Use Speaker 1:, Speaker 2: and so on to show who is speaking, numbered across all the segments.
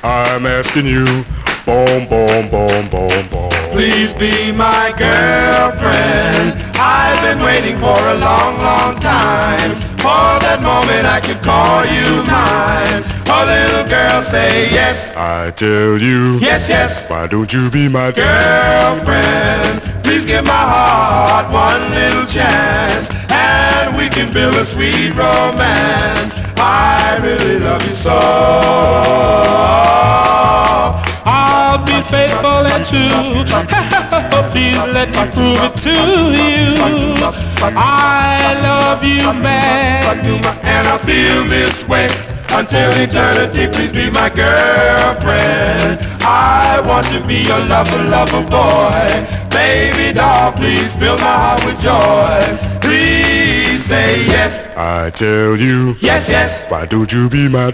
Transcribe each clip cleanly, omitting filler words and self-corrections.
Speaker 1: I'm asking you, boom, boom, boom, boom, boom.
Speaker 2: Please be my girlfriend. I've been waiting for a long, long time, for that moment I could call you mine. Oh, little girl, say yes.
Speaker 1: I tell you,
Speaker 2: Yes, yes.
Speaker 1: why don't you be my
Speaker 2: Girlfriend, please give my heart one little chance, and we can build a sweet romance. I really love you so. I'll be faithful and true. Please let me prove it to you. I love you, man, and I feel this way until eternity. Please be my girlfriend. I want to be your lover, lover boy. Baby doll, please fill my heart with joy. Please say yes.
Speaker 1: I tell you,
Speaker 2: Yes, yes.
Speaker 1: why don't you be my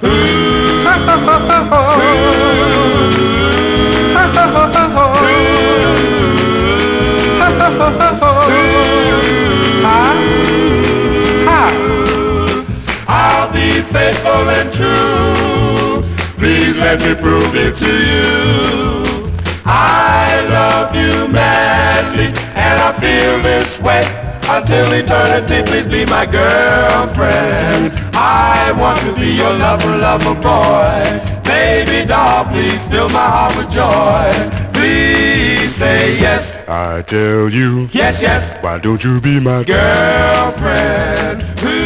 Speaker 2: I'll be faithful and true. Please let me prove it to you. I love you madly, and I feel this way until eternity. Please be my girlfriend. I want to be your lover, lover boy. Baby doll, please fill my heart with joy. Please say yes.
Speaker 1: I tell you,
Speaker 2: Yes, yes.
Speaker 1: why don't you be my
Speaker 2: Girlfriend.